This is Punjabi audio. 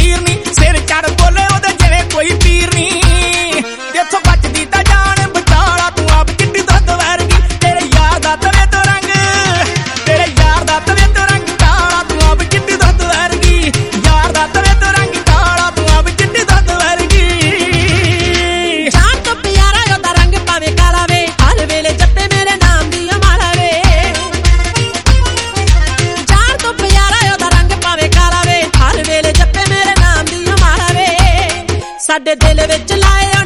ਹੀਰ ਨੀ, ਸਿਰ ਚੜ ਬੋਲੇ ਉਹਦੇ ਜਿਵੇਂ ਕੋਈ ਪੀਰ ਨੀ। ਇੱਥੋਂ ਬਚਦੀ ਤਾਂ ਜਾਨ ਬਚਾਲਾ ਤੂੰ ਆਪ ਕਿੱਡੀ ਦੁੱਧ ਵਰਗੀ, ਤੇਰੇ ਯਾਰ ਦਾ ਤਵੇ ਤੋਂ ਰੰਗ, ਤੇਰੇ ਯਾਰ ਦਾ ਤਵੇ ਤੋਂ ਰੰਗ ਕਾਲਾ ਤੂੰ ਆਪ ਕਿੱਡੀ ਦੁੱਧ ਵਰਗੀ, ਯਾਰ ਦਾ ਤਵੇ ਤੋਂ ਰੰਗ ਕਾਲਾ ਤੂੰ ਆਪ ਕਿੱਡੀ ਦੁੱਧ ਵਰਗੀ। ਜਾਨ ਤੋਂ ਪਿਆਰਾ ਉਹਦਾ ਰੰਗ ਭਾਵੇਂ ਕਾਲਾ ਵੇ, ਹਰ ਵੇਲੇ ਜੱਪੇ ਮੇਰੇ ਨਾਮ ਦੀ ਮਾਲਾ ਵੇ। ਜਾਨ ਤੋਂ ਪਿਆਰਾ ਉਹਦਾ ਰੰਗ ਭਾਵੇਂ ਕਾਲਾ ਵੇ, ਹਰ ਵੇਲੇ ਜੱਪੇ ਮੇਰੇ ਨਾਮ ਦੀ ਮਾਲਾ ਵੇ। ਸਾਡੇ ਦਿਲ ਵਿੱਚ ਲਾਏ